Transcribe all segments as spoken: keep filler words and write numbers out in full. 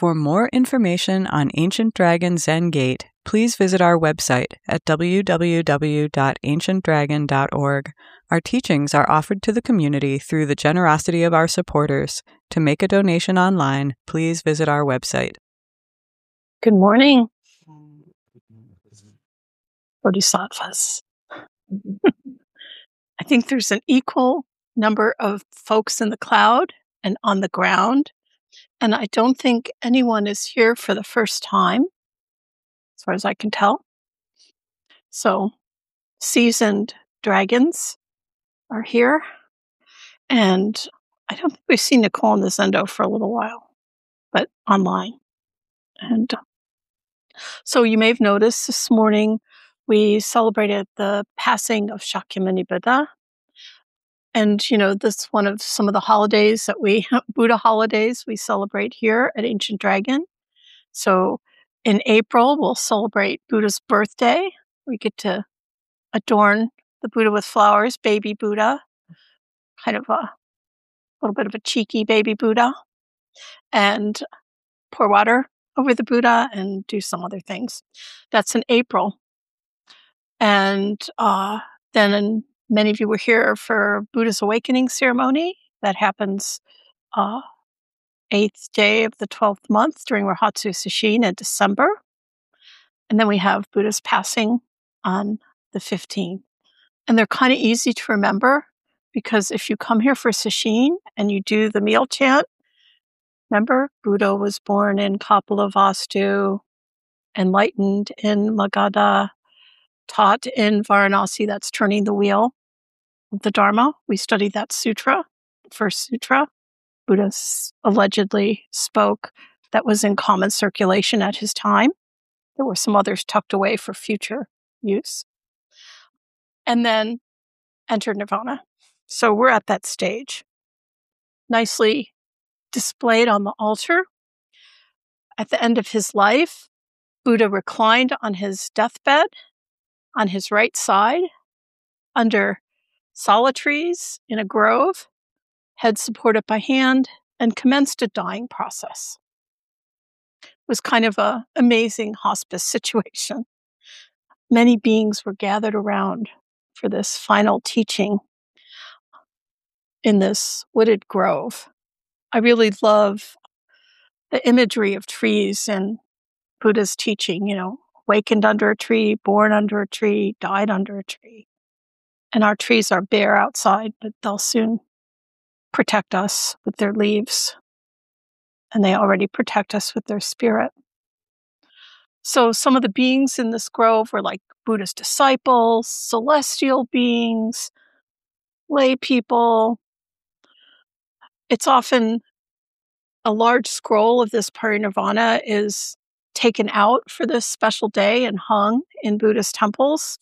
For more information on Ancient Dragon Zen Gate, please visit our website at w w w dot ancient dragon dot org. Our teachings are offered to the community through the generosity of our supporters. To make a donation online, please visit our website. Good morning, Bodhisattvas. I think there's an equal number of folks in the cloud and on the ground, and I don't think anyone is here for the first time, as far as I can tell. So, seasoned dragons are here, and I don't think we've seen Nicole and the Zendo for a little while, but online. And uh, so you may have noticed this morning we celebrated the passing of Shakyamuni Buddha. And, you know, this is one of some of the holidays that we, Buddha holidays, we celebrate here at Ancient Dragon. So in April, we'll celebrate Buddha's birthday. We get to adorn the Buddha with flowers, baby Buddha, kind of a little bit of a cheeky baby Buddha, and pour water over the Buddha and do some other things. That's in April. And uh, then in Many of you were here for Buddha's awakening ceremony. That happens uh, eighth day of the twelfth month during Rohatsu Sesshin in December. And then we have Buddha's passing on the fifteenth. And they're kind of easy to remember because if you come here for Sesshin and you do the meal chant, remember, Buddha was born in Kapilavastu, enlightened in Magadha, taught in Varanasi, that's turning the wheel of the Dharma. We studied that sutra, first sutra. Buddha allegedly spoke that was in common circulation at his time. There were some others tucked away for future use. And then entered Nirvana. So we're at that stage. Nicely displayed on the altar. At the end of his life, Buddha reclined on his deathbed on his right side under sala trees in a grove, head supported by hand, and commenced a dying process. It was kind of an amazing hospice situation. Many beings were gathered around for this final teaching in this wooded grove. I really love the imagery of trees in Buddha's teaching, you know, awakened under a tree, born under a tree, died under a tree. And our trees are bare outside, but they'll soon protect us with their leaves. And they already protect us with their spirit. So some of the beings in this grove were like Buddha's disciples, celestial beings, lay people. It's often a large scroll of this parinirvana is taken out for this special day and hung in Buddhist temples.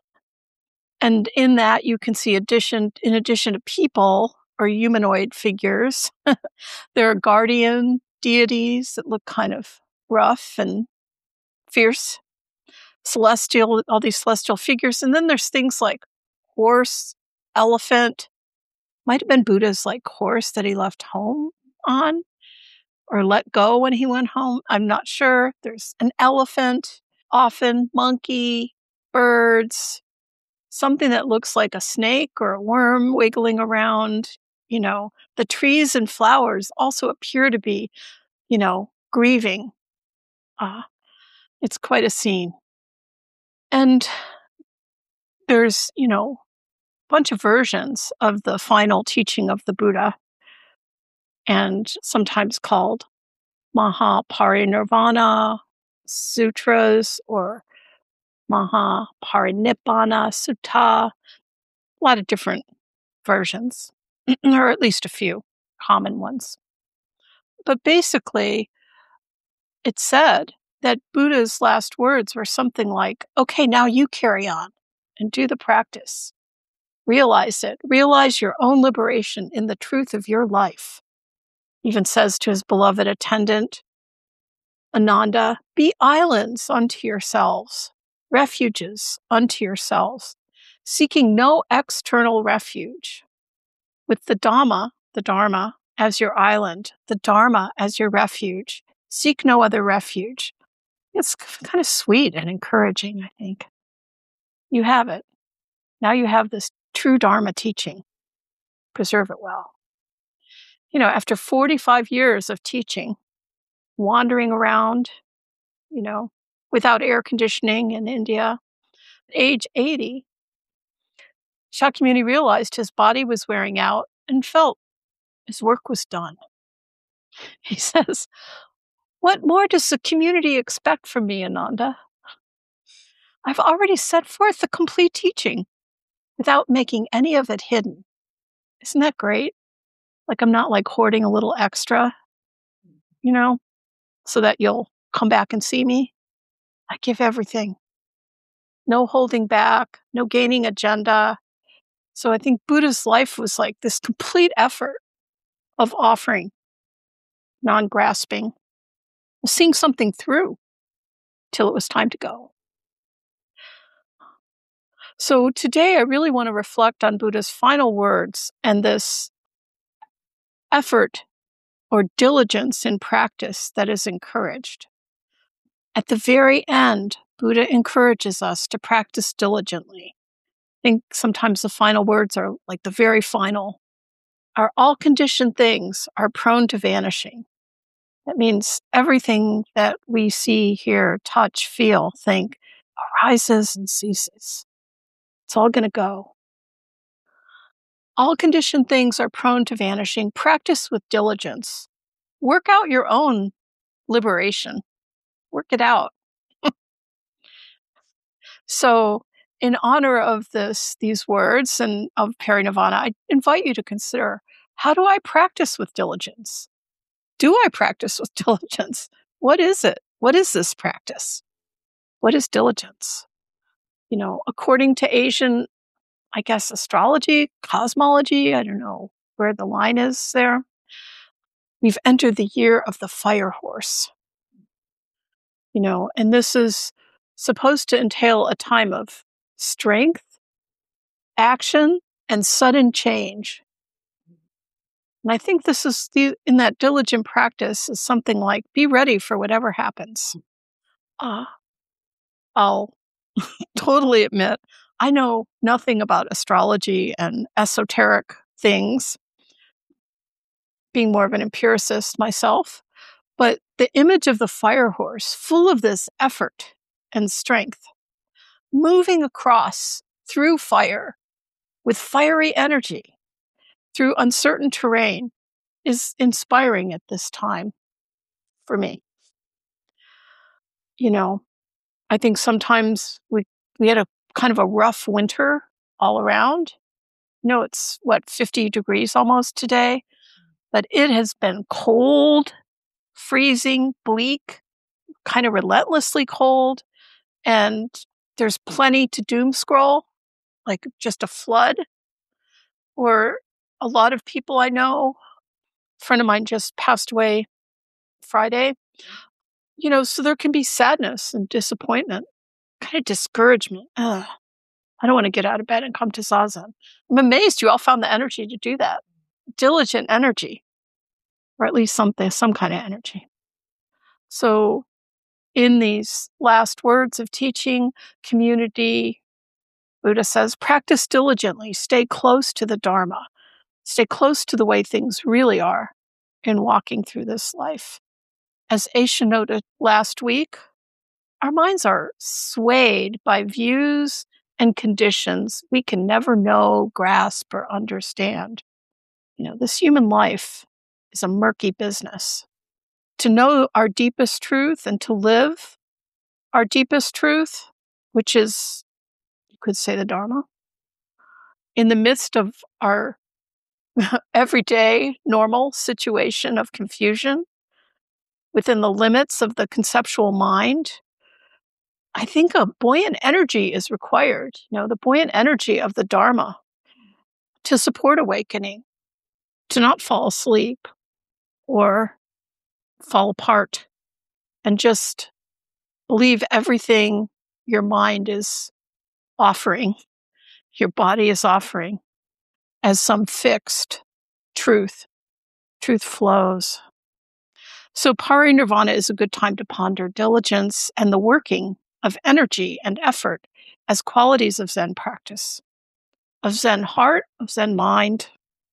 And in that, you can see addition, in addition to people or humanoid figures, there are guardian deities that look kind of rough and fierce, celestial, all these celestial figures. And then there's things like horse, elephant, might have been Buddha's like horse that he left home on or let go when he went home. I'm not sure. There's an elephant, often monkey, birds, something that looks like a snake or a worm wiggling around. You know, the trees and flowers also appear to be, you know, grieving. Uh, it's quite a scene. And there's, you know, a bunch of versions of the final teaching of the Buddha, and sometimes called Mahaparinirvana Sutras or Mahaparinibbana Sutta. A lot of different versions, or at least a few common ones. But basically, it said that Buddha's last words were something like, okay, now you carry on and do the practice. Realize it. Realize your own liberation in the truth of your life. Even says to his beloved attendant, Ananda, be islands unto yourselves, refuges unto yourselves, seeking no external refuge. With the Dhamma, the Dharma, as your island, the Dharma as your refuge, Seek no other refuge. It's kind of sweet and encouraging, I think. You have it. Now you have this true Dharma teaching. Preserve it well. You know, after forty-five years of teaching, wandering around, you know, without air conditioning in India, at age eighty, Shakyamuni realized his body was wearing out and felt his work was done. He says, "What more does the community expect from me, Ananda? I've already set forth the complete teaching without making any of it hidden. Isn't that great? Like I'm not like hoarding a little extra, you know, so that you'll come back and see me. I give everything. No holding back, no gaining agenda." So I think Buddha's life was like this complete effort of offering, non-grasping, seeing something through till it was time to go. So today I really want to reflect on Buddha's final words and this effort or diligence in practice that is encouraged. At the very end, Buddha encourages us to practice diligently. I think sometimes the final words are like the very final. Our all conditioned things are prone to vanishing. That means everything that we see, hear, touch, feel, think arises and ceases. It's all going to go. All conditioned things are prone to vanishing. Practice with diligence. Work out your own liberation. Work it out. So, in honor of this, these words and of Parinirvana, I invite you to consider, how do I practice with diligence? Do I practice with diligence? What is it? What is this practice? What is diligence? You know, according to Asian, I guess, astrology, cosmology, I don't know where the line is there. We've entered the year of the fire horse. You know, and this is supposed to entail a time of strength, action, and sudden change. And I think this is the, in that diligent practice is something like, be ready for whatever happens. Uh, I'll totally admit, I know nothing about astrology and esoteric things, being more of an empiricist myself. But the image of the fire horse, full of this effort and strength, moving across through fire with fiery energy through uncertain terrain, is inspiring at this time for me. You know, I think sometimes we we had a kind of a rough winter all around. You know, it's what, fifty degrees almost today, but it has been cold, freezing, bleak, kind of relentlessly cold, and there's plenty to doom scroll, like just a flood. Or a lot of people I know, a friend of mine just passed away Friday. You know, so there can be sadness and disappointment, kind of discouragement. Ugh, I don't want to get out of bed and come to Zazen. I'm amazed you all found the energy to do that. Diligent energy, or at least something, some kind of energy. So in these last words of teaching, community, Buddha says, practice diligently, stay close to the Dharma, stay close to the way things really are in walking through this life. As Aisha noted last week, our minds are swayed by views and conditions we can never know, grasp, or understand. You know, this human life is a murky business. To know our deepest truth and to live our deepest truth, which is, you could say, the Dharma, in the midst of our everyday, normal situation of confusion, within the limits of the conceptual mind, I think a buoyant energy is required, you know, the buoyant energy of the Dharma to support awakening, to not fall asleep or fall apart, and just believe everything your mind is offering, your body is offering, as some fixed truth. Truth flows. So parinirvana is a good time to ponder diligence and the working of energy and effort as qualities of Zen practice, of Zen heart, of Zen mind.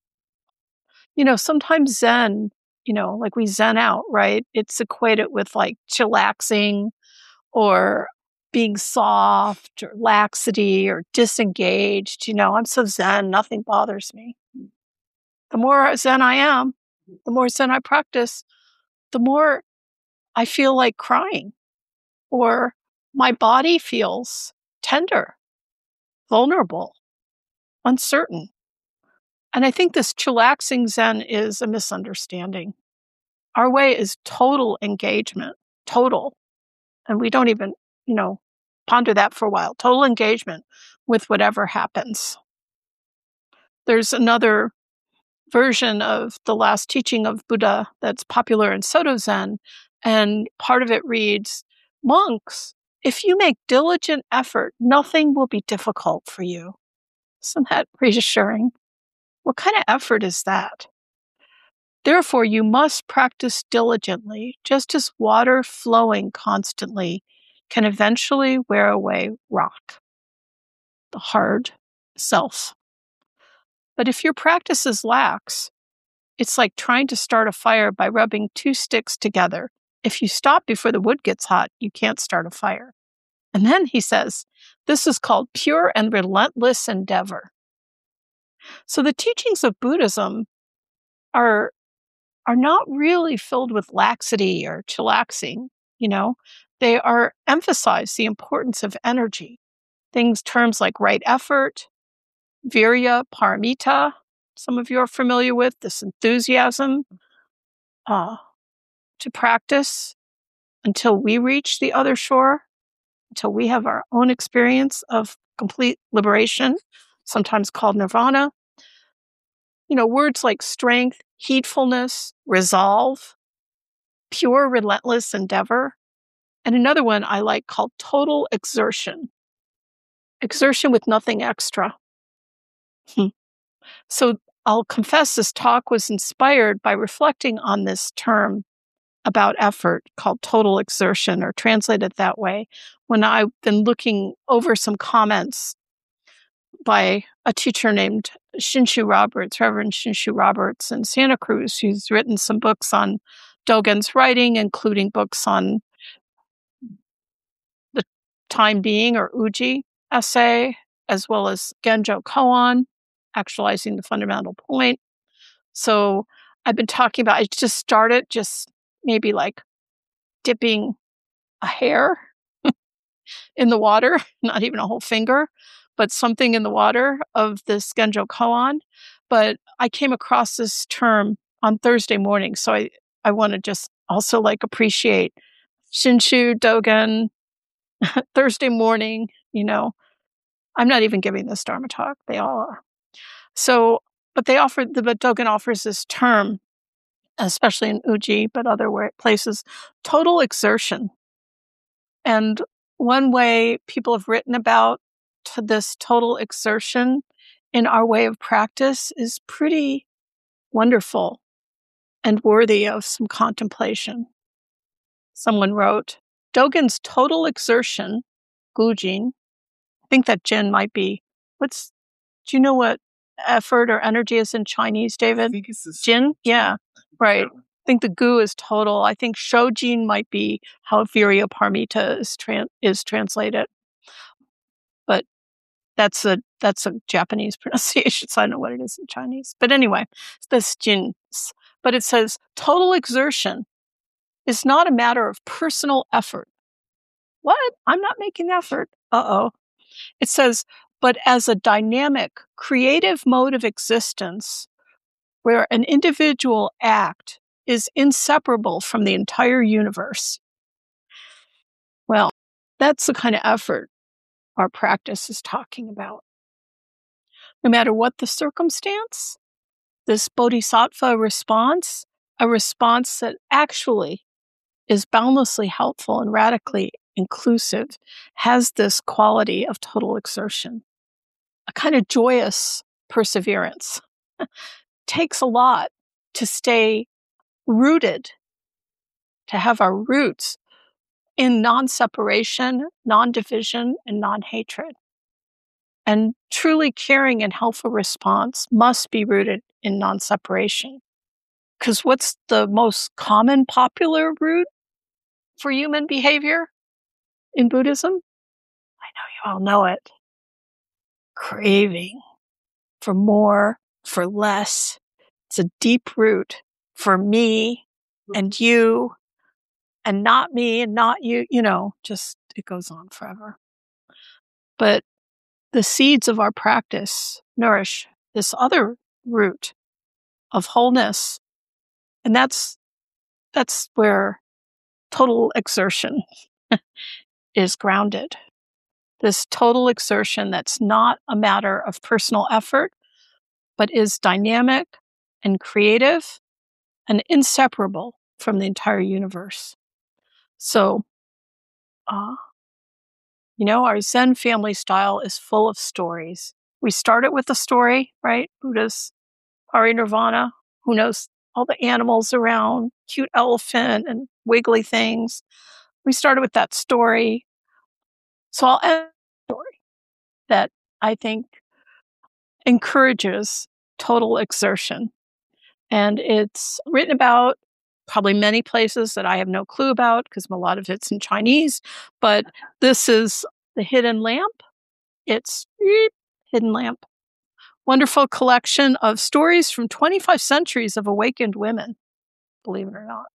You know, sometimes Zen, you know, like we Zen out, right? It's equated with like chillaxing or being soft or laxity or disengaged. You know, I'm so Zen, nothing bothers me. The more Zen I am, the more Zen I practice, the more I feel like crying, or my body feels tender, vulnerable, uncertain. And I think this chillaxing Zen is a misunderstanding. Our way is total engagement, total. And we don't even, you know, ponder that for a while. Total engagement with whatever happens. There's another version of the last teaching of Buddha that's popular in Soto Zen, and part of it reads, "Monks, if you make diligent effort, nothing will be difficult for you." Isn't that reassuring? What kind of effort is that? Therefore, you must practice diligently, just as water flowing constantly can eventually wear away rock, the hard self. But if your practice is lax, it's like trying to start a fire by rubbing two sticks together. If you stop before the wood gets hot, you can't start a fire. And then he says, this is called pure and relentless endeavor. So the teachings of Buddhism are, are not really filled with laxity or chillaxing, you know. They are emphasize the importance of energy. Things, terms like right effort, virya, paramita, some of you are familiar with, this enthusiasm uh, to practice until we reach the other shore, until we have our own experience of complete liberation, sometimes called nirvana. You know, words like strength, heedfulness, resolve, pure, relentless endeavor. And another one I like called total exertion. Exertion with nothing extra. Hmm. So I'll confess this talk was inspired by reflecting on this term about effort called total exertion, or translated that way, when I've been looking over some comments by a teacher named Shinshu Roberts, Reverend Shinshu Roberts in Santa Cruz, who's written some books on Dogen's writing, including books on the time being, or Uji essay, as well as Genjo Koan, actualizing the fundamental point. So I've been talking about, I just started just maybe like dipping a hair in the water, not even a whole finger, but something in the water of this Genjo Koan. But I came across this term on Thursday morning. So I, I want to just also like appreciate Shinshu, Dogen, Thursday morning, you know. I'm not even giving this Dharma talk. They all are. So, but they offered, the but Dogen offers this term, especially in Uji, but other places, total exertion. And one way people have written about to this total exertion in our way of practice is pretty wonderful and worthy of some contemplation. Someone wrote, Dogen's total exertion, Gujin, I think that Jin might be, what's, do you know what effort or energy is in Chinese, David? I think it's this Jin? Yeah, right. I think the gu is total. I think shojin might be how virya paramita is, tran- is translated. But that's a that's a Japanese pronunciation, so I don't know what it is in Chinese. But anyway, this jin. But it says total exertion is not a matter of personal effort. What? I'm not making effort. Uh-oh. It says, but as a dynamic, creative mode of existence where an individual act is inseparable from the entire universe. Well, that's the kind of effort our practice is talking about. No matter what the circumstance, this bodhisattva response, a response that actually is boundlessly helpful and radically inclusive, has this quality of total exertion, a kind of joyous perseverance. Takes a lot to stay rooted to have our roots in non-separation, non-division, and non-hatred. And truly caring and helpful response must be rooted in non-separation. Because what's the most common popular root for human behavior in Buddhism? I know you all know it. Craving for more, for less. It's a deep root for me and you and not me and not you. You know, just it goes on forever. But the seeds of our practice nourish this other root of wholeness. And that's that's where total exertion is grounded. This total exertion that's not a matter of personal effort, but is dynamic and creative and inseparable from the entire universe. So, uh, you know, our Zen family style is full of stories. We started with a story, right? Buddha's parinirvana. Who knows all the animals around, cute elephant and wiggly things. We started with that story. So I'll end with a story that I think encourages total exertion. And it's written about probably many places that I have no clue about because a lot of it's in Chinese. But this is The Hidden Lamp. It's beep, Hidden Lamp. Wonderful collection of stories from twenty-five centuries of awakened women, believe it or not.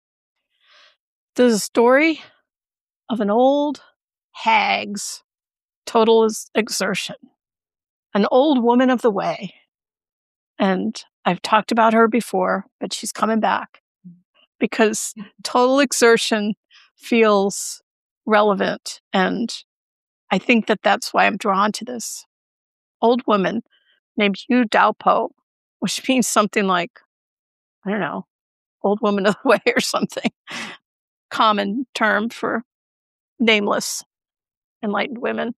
There's a story of an old hag's total exertion, an old woman of the way. And I've talked about her before, but she's coming back because total exertion feels relevant. And I think that that's why I'm drawn to this old woman named Yu Daopo, which means something like, I don't know, old woman of the way or something. Common term for nameless enlightened women.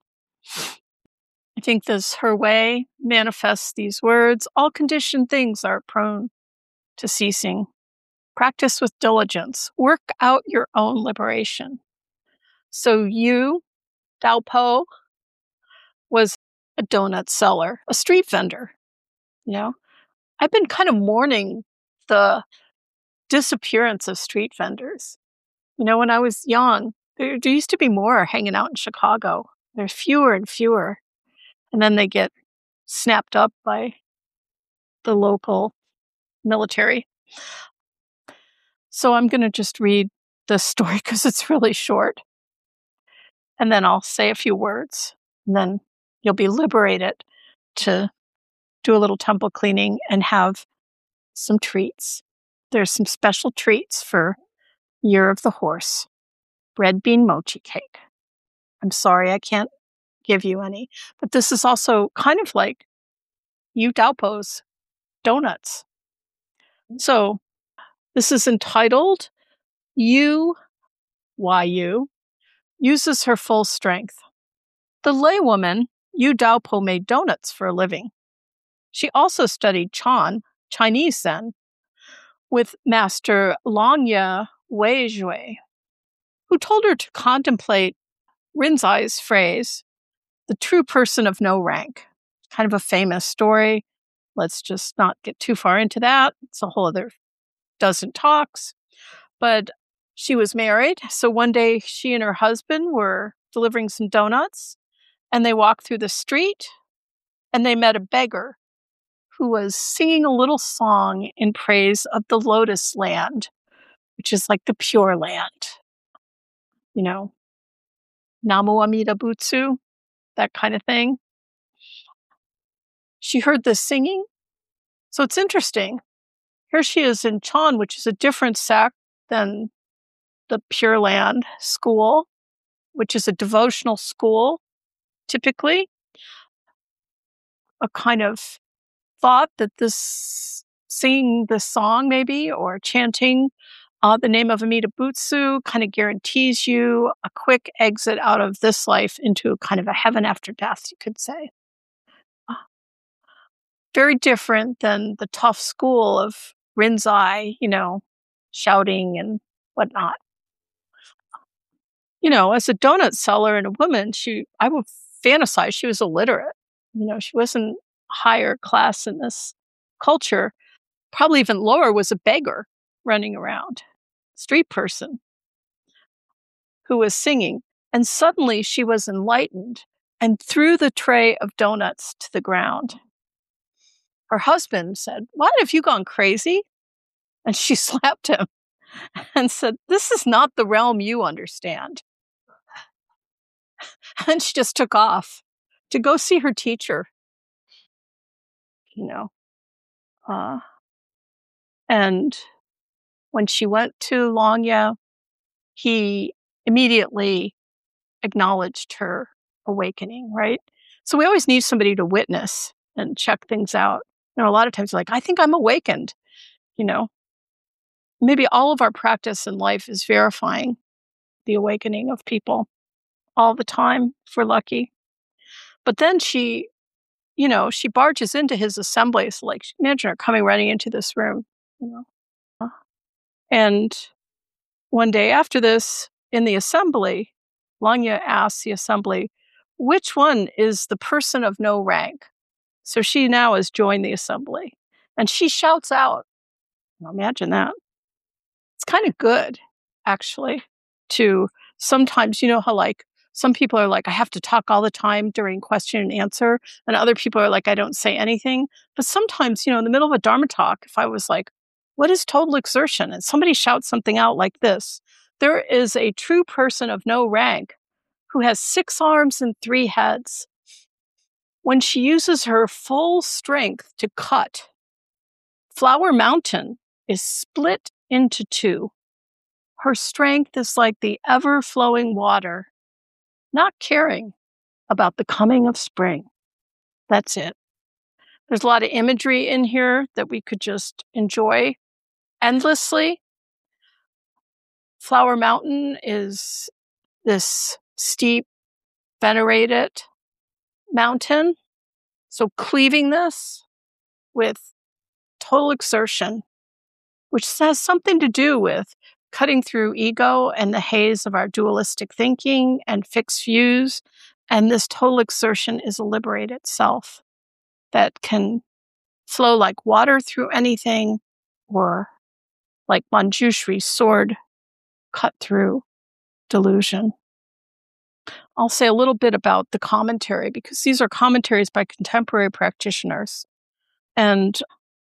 I think this her way manifests these words. All conditioned things are prone to ceasing. Practice with diligence. Work out your own liberation. So you, Daopo, was a donut seller, a street vendor. You know, I've been kind of mourning the disappearance of street vendors. You know, when I was young, there, there used to be more hanging out in Chicago. There's fewer and fewer. And then they get snapped up by the local military. So I'm going to just read this story because it's really short. And then I'll say a few words. And then you'll be liberated to do a little temple cleaning and have some treats. There's some special treats for Year of the Horse. Red bean mochi cake. I'm sorry I can't give you any. But this is also kind of like Yu Daopo's donuts. So this is entitled Yu, Y U, uses her full strength. The laywoman, Yu Daopo, made donuts for a living. She also studied Chan, Chinese Zen, with Master Longye Weizhui, who told her to contemplate Rinzai's phrase, the true person of no rank. Kind of a famous story. Let's just not get too far into that. It's a whole other dozen talks. But she was married, so one day she and her husband were delivering some donuts, and they walked through the street, and they met a beggar who was singing a little song in praise of the Lotus Land, which is like the Pure Land. You know, Namu Amida Butsu, that kind of thing. She heard this singing. So it's interesting. Here she is in Chan, which is a different sect than the Pure Land school, which is a devotional school, typically. A kind of thought that this singing this song maybe or chanting uh, the name of Amida Butsu kind of guarantees you a quick exit out of this life into kind of a heaven after death, you could say. Uh, very different than the tough school of Rinzai, you know, shouting and whatnot. You know, as a donut seller and a woman, she I would fantasize she was illiterate. You know, she wasn't higher class in this culture. Probably even lower was a beggar running around, street person who was singing. And suddenly she was enlightened and threw the tray of donuts to the ground. Her husband said, "What, have you gone crazy?" And she slapped him and said, "This is not the realm you understand." And she just took off to go see her teacher, you know. Uh, and when she went to Longya, he immediately acknowledged her awakening, right? So we always need somebody to witness and check things out. You know, a lot of times, like, I think I'm awakened, you know. Maybe all of our practice in life is verifying the awakening of people all the time, if we're lucky. But then she, you know, she barges into his assembly. So, like, imagine her coming running into this room, you know. And one day after this, in the assembly, Longya asks the assembly, which one is the person of no rank? So she now has joined the assembly. And she shouts out, imagine that. It's kind of good, actually, to sometimes, you know how like some people are like, I have to talk all the time during question and answer. And other people are like, I don't say anything. But sometimes, you know, in the middle of a Dharma talk, if I was like, what is total exertion? And somebody shouts something out like this, there is a true person of no rank who has six arms and three heads. When she uses her full strength to cut, Flower Mountain is split into two. Her strength is like the ever-flowing water, not caring about the coming of spring. That's it. There's a lot of imagery in here that we could just enjoy endlessly. Flower Mountain is this steep, venerated mountain. So cleaving this with total exertion, which has something to do with cutting through ego and the haze of our dualistic thinking and fixed views. And this total exertion is a liberated self that can flow like water through anything, or like Manjushri's sword cut through delusion. I'll say a little bit about the commentary, because these are commentaries by contemporary practitioners. And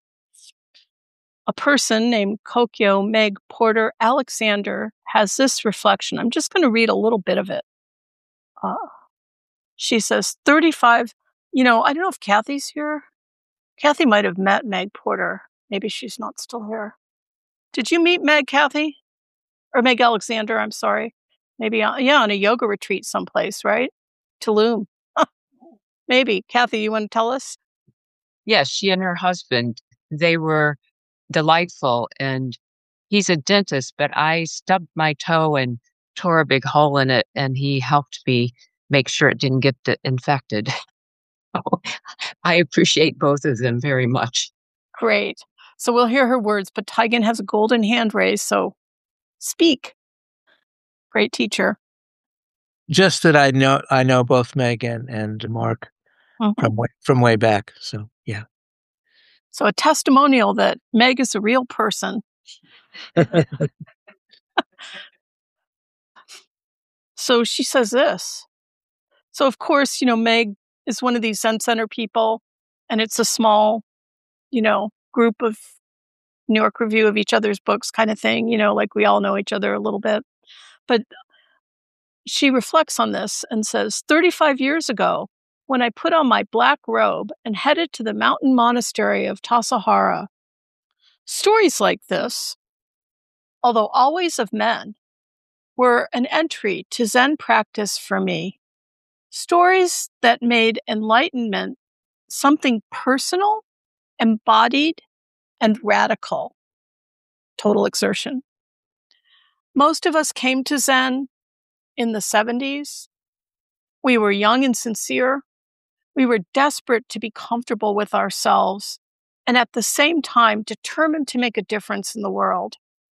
a person named Kokyo Meg Porter Alexander has this reflection. I'm just going to read a little bit of it. Uh, she says, thirty-five, you know, I don't know if Kathy's here. Kathy might have met Meg Porter. Maybe she's not still here. Did you meet Meg, Kathy? Or Meg Alexander, I'm sorry. Maybe, uh, yeah, on a yoga retreat someplace, right? Tulum. Maybe. Kathy, you want to tell us? Yes, she and her husband, they were delightful. And he's a dentist, but I stubbed my toe and tore a big hole in it, and he helped me make sure it didn't get d- infected. I appreciate both of them very much. Great. So we'll hear her words, but Taigen has a golden hand raised, so speak. Great teacher. Just that I know I know both Meg and, and Mark mm-hmm. from way, from way back. So yeah. So a testimonial that Meg is a real person. So she says this. So of course, you know, Meg is one of these Zen Center people, and it's a small, you know, group of New York Review of each other's books kind of thing, you know, like we all know each other a little bit. But she reflects on this and says, thirty-five years ago, when I put on my black robe and headed to the mountain monastery of Tassajara, stories like this, although always of men, were an entry to Zen practice for me. Stories that made enlightenment something personal, embodied, and radical. Total exertion. Most of us came to Zen in the seventies. We were young and sincere. We were desperate to be comfortable with ourselves, and at the same time determined to make a difference in the world.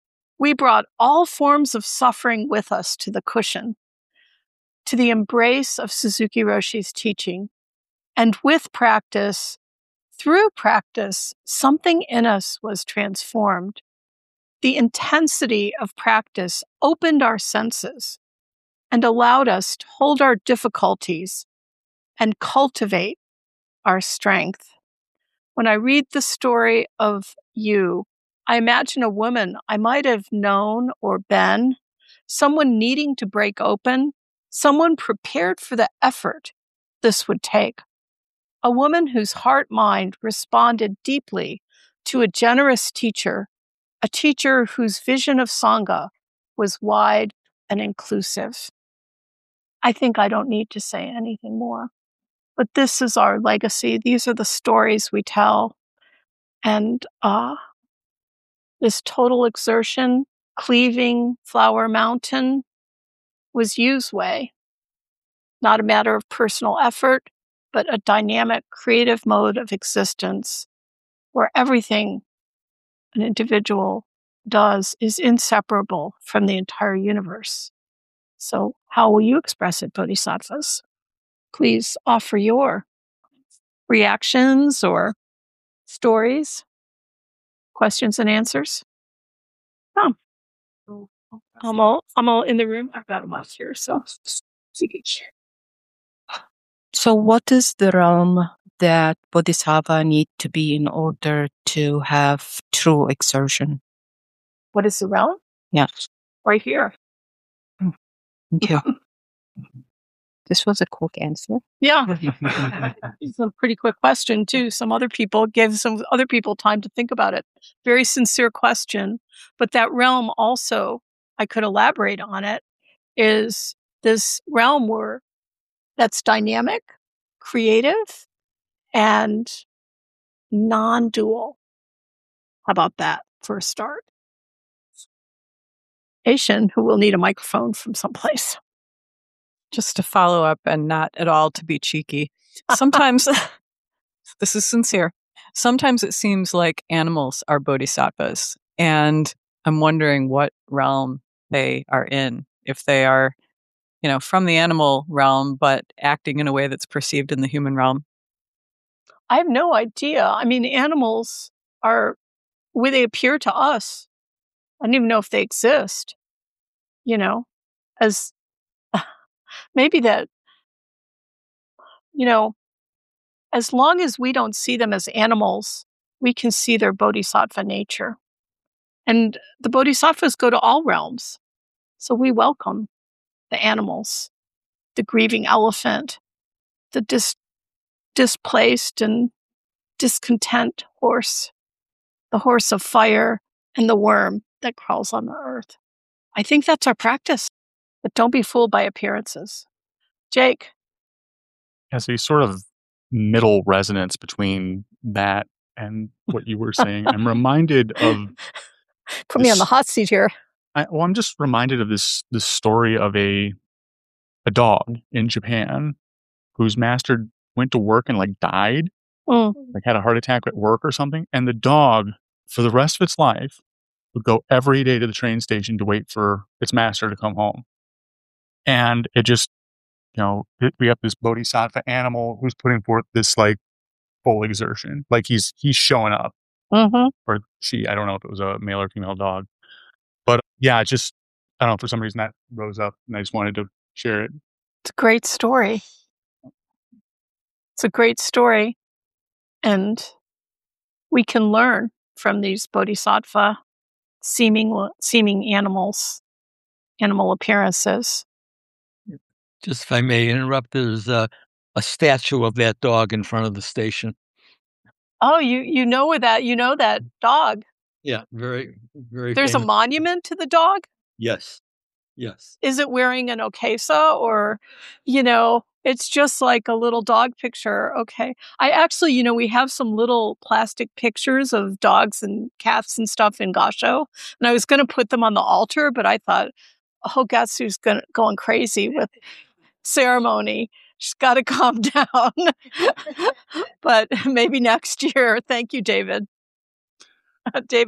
We brought all forms of suffering with us to the cushion, to the embrace of Suzuki Roshi's teaching. And with practice, through practice, something in us was transformed. The intensity of practice opened our senses and allowed us to hold our difficulties and cultivate our strength. When I read the story of you, I imagine a woman I might have known or been, someone needing to break open, someone prepared for the effort this would take. A woman whose heart-mind responded deeply to a generous teacher, a teacher whose vision of Sangha was wide and inclusive. I think I don't need to say anything more. But this is our legacy. These are the stories we tell. And uh, this total exertion, cleaving Flower Mountain, was Yu's way. Not a matter of personal effort, but a dynamic, creative mode of existence where everything an individual does is inseparable from the entire universe. So how will you express it, Bodhisattvas? Please offer your reactions or stories, questions and answers. Come. I'm all, I'm all in the room. I've got them up here, so you can share. So what is the realm that Bodhisattva need to be in order to have true exertion? What is the realm? Yes. Right here. Thank you. This was a quick answer. Yeah. It's a pretty quick question, too. Some other people give some other people time to think about it. Very sincere question. But that realm also, I could elaborate on it, is this realm where that's dynamic, creative, and non-dual. How about that for a start? Asian, who will need a microphone from someplace. Just to follow up and not at all to be cheeky. Sometimes, this is sincere, sometimes it seems like animals are bodhisattvas. And I'm wondering what realm they are in. If they are, you know, from the animal realm, but acting in a way that's perceived in the human realm. I have no idea. I mean, animals are, where they appear to us, I don't even know if they exist, you know, as maybe that, you know, as long as we don't see them as animals, we can see their bodhisattva nature. And the bodhisattvas go to all realms. So we welcome the animals, the grieving elephant, the dis- displaced and discontent horse, the horse of fire, and the worm that crawls on the earth. I think that's our practice, but don't be fooled by appearances. Jake. Yeah, so you sort of middle resonance between that and what you were saying. I'm reminded of Put this, me on the hot seat here. I, well, I'm just reminded of this this story of a a dog in Japan whose master went to work and like died, Mm. like had a heart attack at work or something, and the dog for the rest of its life would go every day to the train station to wait for its master to come home. And it just, you know, it, we have this bodhisattva animal who's putting forth this like full exertion, like he's he's showing up, Mm-hmm. or she. I don't know if it was a male or female dog, but yeah, it just I don't know, for some reason that rose up, and I just wanted to share it. It's a great story. It's a great story, and we can learn from these bodhisattva seeming seeming animals, animal appearances. Just if I may interrupt, there's a, a statue of that dog in front of the station. Oh, you you know where that you know that dog. Yeah, very, very There's famous. a monument to the dog? Yes. Yes. Is it wearing an okesa, or, you know, it's just like a little dog picture? Okay. I actually, you know, we have some little plastic pictures of dogs and cats and stuff in Gasho, and I was going to put them on the altar, but I thought, oh, Gatsu's going going crazy with ceremony. She's got to calm down. But maybe next year. Thank you, David. David,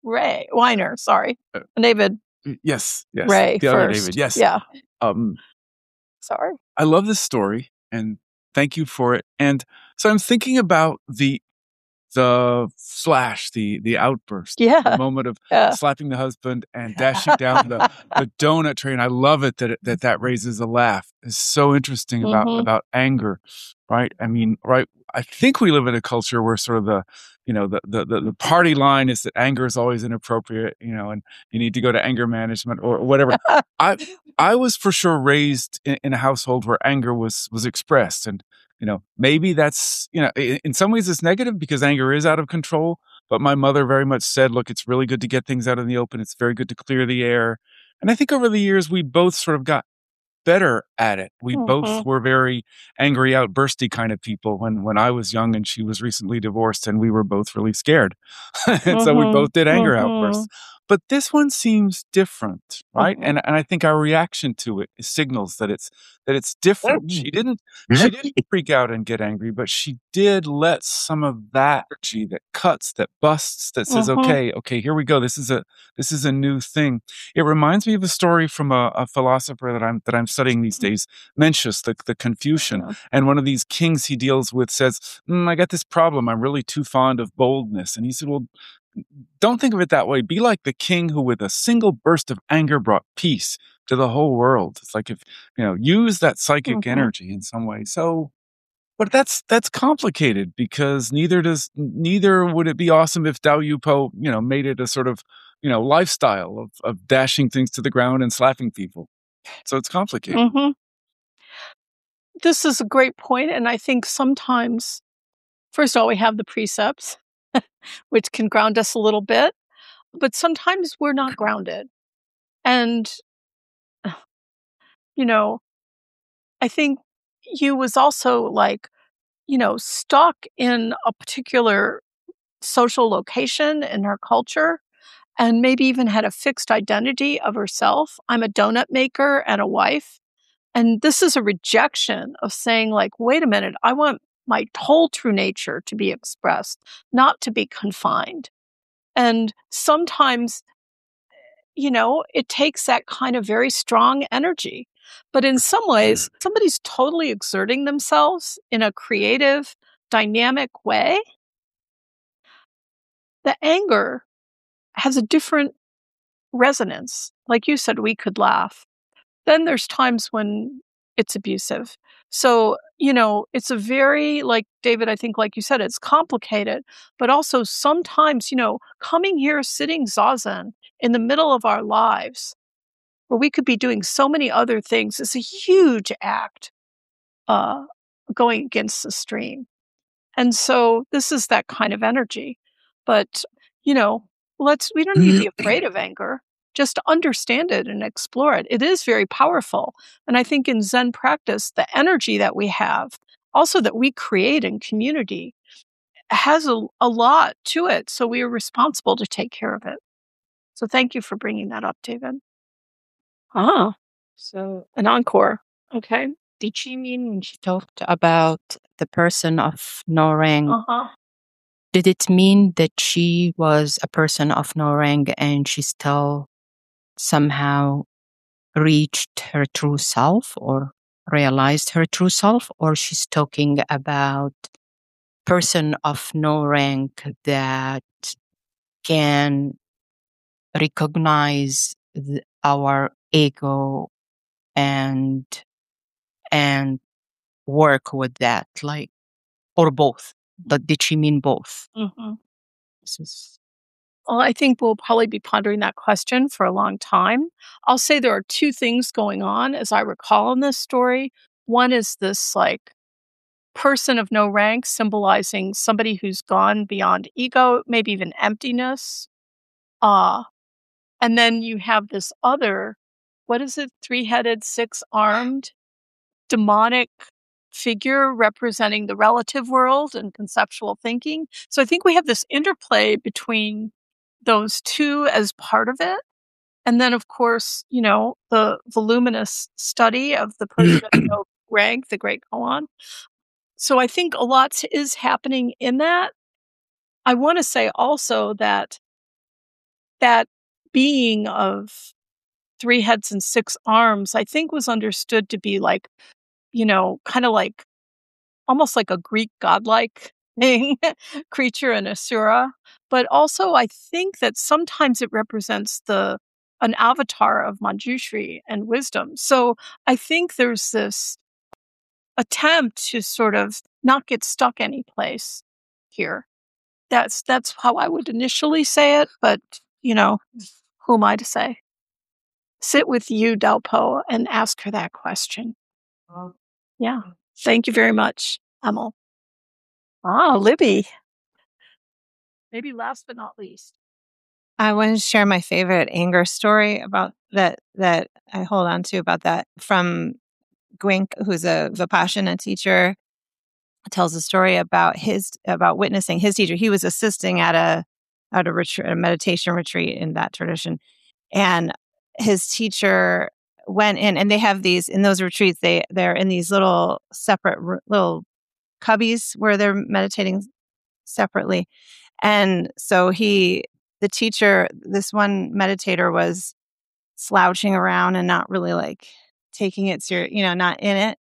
Ray Weiner, sorry. Uh, David. Yes, yes. Ray the other first. David, yes. Yeah. Um, sorry. I love this story, and thank you for it. And so I'm thinking about the the flash, the the outburst, Yeah. the moment of Yeah. slapping the husband and dashing down the, the donut train. I love it that it, that that raises a laugh. It's so interesting about Mhm. about anger, right? I mean, right? I think we live in a culture where sort of the you know the the the, the party line is that anger is always inappropriate, you know, and you need to go to anger management or whatever. I I was for sure raised in, in a household where anger was was expressed, and you know, maybe that's, you know, in, in some ways it's negative because anger is out of control. But my mother very much said, look, it's really good to get things out in the open. It's very good to clear the air. And I think over the years, we both sort of got better at it. We both Mhm. were very angry, outbursty kind of people when, when I was young and she was recently divorced, and we were both really scared. And so we Mhm. both did anger Mhm. outbursts. But this one seems different, right? Mhm. And and I think our reaction to it signals that it's that it's different. She didn't she didn't freak out and get angry, but she did let some of that energy that cuts, that busts, that says, Mhm. okay, okay, here we go. This is a this is a new thing. It reminds me of a story from a, a philosopher that I'm that I'm studying these days, Mencius, the, the Confucian. Yeah. And one of these kings he deals with says, mm, I got this problem. I'm really too fond of boldness. And he said, well, don't think of it that way. Be like the king who with a single burst of anger brought peace to the whole world. It's like if, you know, use that psychic Mhm. energy in some way. So, but that's that's complicated because neither does neither would it be awesome if Dao Yupo, you know, made it a sort of, you know, lifestyle of of dashing things to the ground and slapping people. So it's complicated. Mhm. This is a great point, and I think sometimes, first of all, we have the precepts, which can ground us a little bit, but sometimes we're not grounded. And, you know, I think Yu was also like, you know, stuck in a particular social location in her culture and maybe even had a fixed identity of herself. I'm a donut maker and a wife. And this is a rejection of saying, like, wait a minute, I want my whole true nature to be expressed, not to be confined. And sometimes, you know, it takes that kind of very strong energy. But in some ways, somebody's totally exerting themselves in a creative, dynamic way. The anger has a different resonance. Like you said, we could laugh. Then there's times when it's abusive. So, you know, it's a very, like David, I think, like you said, it's complicated, but also sometimes, you know, coming here, sitting zazen in the middle of our lives, where we could be doing so many other things, is a huge act uh, going against the stream. And so this is that kind of energy. But, you know, let's, we don't need to be afraid of anger. Just understand it and explore it. It is very powerful. And I think in Zen practice, the energy that we have, also that we create in community, has a, a lot to it. So we are responsible to take care of it. So thank you for bringing that up, David. Ah, so an encore. Okay. Did she mean when she talked about the person of no rank? Uh-huh. Did it mean that she was a person of no rank and she still somehow reached her true self or realized her true self? Or she's talking about person of no rank that can recognize the, our ego and and work with that, like, or both? But did she mean both? Mm-hmm. This is Well, I think we'll probably be pondering that question for a long time. I'll say there are two things going on, as I recall in this story. One is this, like, person of no rank symbolizing somebody who's gone beyond ego, maybe even emptiness. Uh, and then you have this other, what is it, three-headed, six-armed, demonic figure representing the relative world and conceptual thinking. So I think we have this interplay between those two as part of it. And then, of course, you know, the voluminous study of the person of no rank, the great koan. So I think a lot is happening in that. I want to say also that that being of three heads and six arms, I think, was understood to be like, you know, kind of like almost like a Greek godlike thing, creature, an asura. But also, I think that sometimes it represents the an avatar of Manjushri and wisdom. So I think there's this attempt to sort of not get stuck any place here. That's that's how I would initially say it, but you know, who am I to say? Sit with you, Dalpo, and ask her that question. Yeah. Thank you very much, Emil. Ah, Libby. Maybe last but not least. I want to share my favorite anger story about that that I hold on to about that from Gwink, who's a Vipassana teacher. Tells a story about his about witnessing his teacher. He was assisting at a at a retreat, a meditation retreat in that tradition, and his teacher went in, and they have these in those retreats. They they're in these little separate r- little cubbies where they're meditating separately, and so he, the teacher, this one meditator was slouching around and not really like taking it serious, you know, not in it,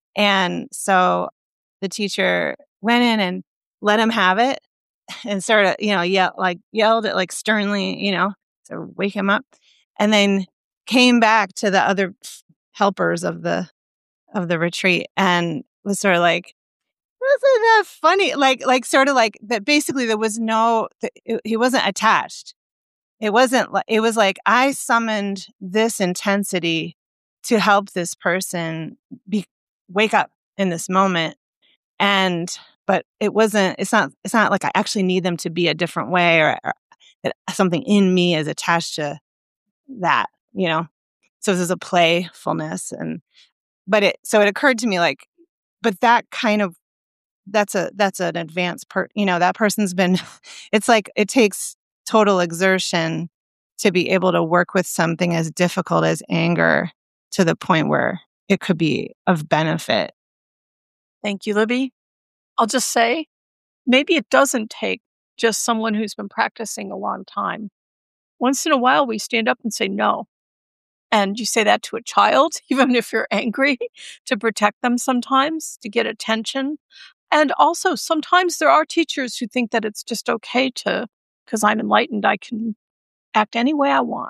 and so the teacher went in and let him have it and started, you know, yell, like yelled it like sternly, you know, to wake him up, and then came back to the other helpers of the of the retreat and was sort of like, wasn't that funny? Like, like sort of like that. Basically, there was no, it, he wasn't attached. It wasn't like, it was like, I summoned this intensity to help this person be wake up in this moment. And, but it wasn't, it's not, it's not like I actually need them to be a different way, or, or that something in me is attached to that, you know? So there's a playfulness, and, but it, so it occurred to me like, but that kind of, that's a, that's an advanced part, you know, that person's been, it's like, it takes total exertion to be able to work with something as difficult as anger to the point where it could be of benefit. Thank you, Libby. I'll just say, maybe it doesn't take just someone who's been practicing a long time. Once in a while, we stand up and say no. And you say that to a child, even if you're angry, to protect them sometimes, to get attention. And also, sometimes there are teachers who think that it's just okay to, because I'm enlightened, I can act any way I want.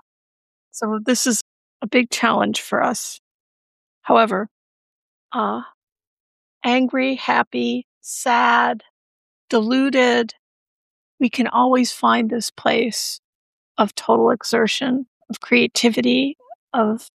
So this is a big challenge for us. However, uh, angry, happy, sad, deluded, we can always find this place of total exertion, of creativity, of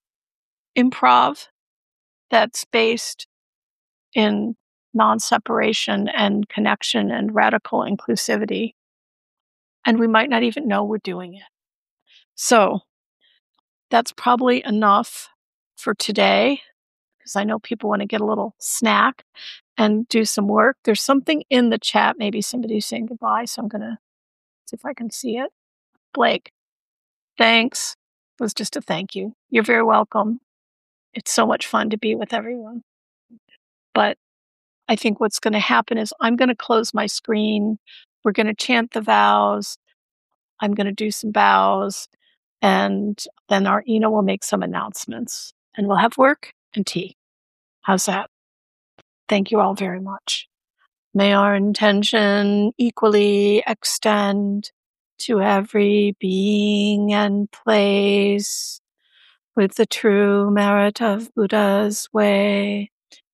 improv that's based in non-separation and connection and radical inclusivity. And we might not even know we're doing it. So that's probably enough for today, because I know people want to get a little snack and do some work. There's something in the chat. Maybe somebody's saying goodbye, so I'm going to see if I can see it. Blake, thanks. It was just a thank you. You're very welcome. It's so much fun to be with everyone. But I think what's going to happen is I'm going to close my screen. We're going to chant the vows. I'm going to do some bows. And then our Ina will make some announcements. And we'll have work and tea. How's that? Thank you all very much. May our intention equally extend to every being and place with the true merit of Buddha's way.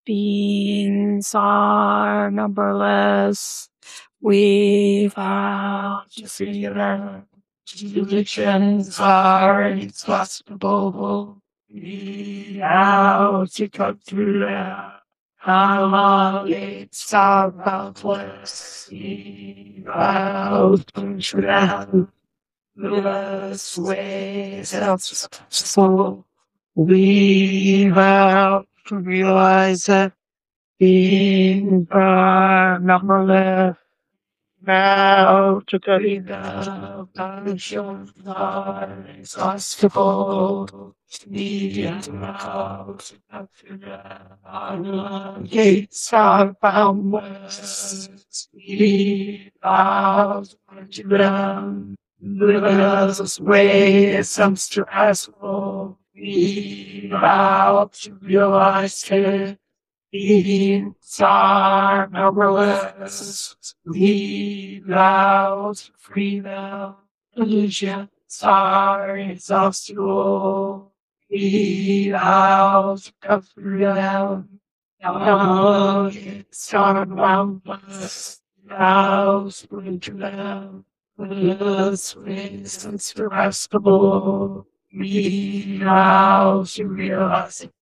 Beings are numberless. We vow to freedom. Religions are inexhaustible. We vow to come to them. Our knowledge are boundless. We vow to tread Buddha's ways of soul. We vow to realize that beings are numberless. Vow to carry the punishment are inexhaustible. We vow to come to them. Our gates are boundless. We vow to come to them. This way is some stressful. We out to realize it. These are powerless. We out freedom. Illusions are exhaustible. We out of freedom. Now it's around us. Now spring to them. This is insurrespirable. We now to realize